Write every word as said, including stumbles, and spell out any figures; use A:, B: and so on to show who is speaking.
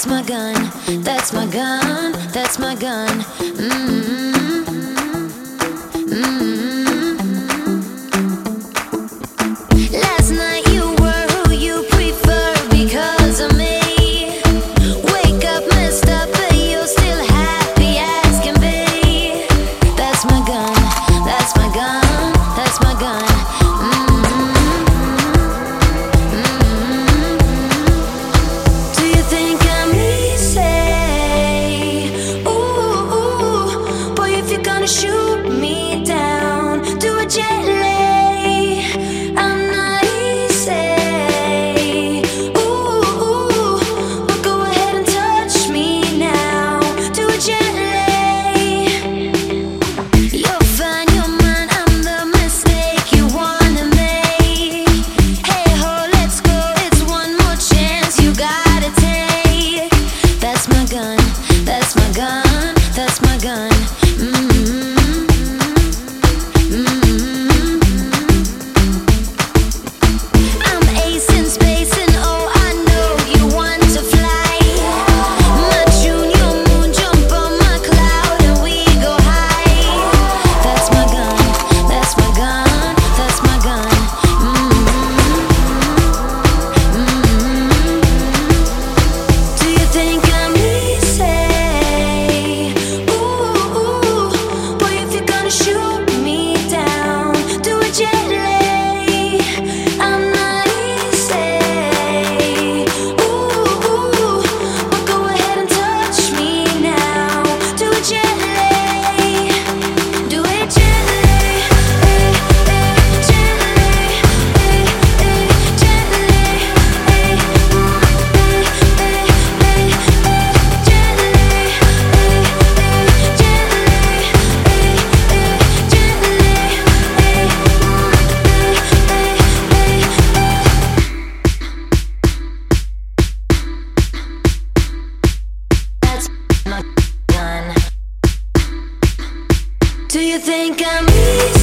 A: my gun, that's my gun, that's my gun. Mm-hmm. Mm-hmm. Last night you were who you prefer because of me. Wake up messed up, but you're still happy as can be. That's my gun, that's my gun, that's my gun. Shoot me down, do it gently. I'm not easy. Ooh, ooh, but go ahead and touch me now. Do it gently. You're fine, you're mine. I'm the mistake you wanna make. Hey ho, let's go. It's one more chance you gotta take. That's my gun. That's my gun. That's my gun. Mm-hmm. Do you think I'm easy?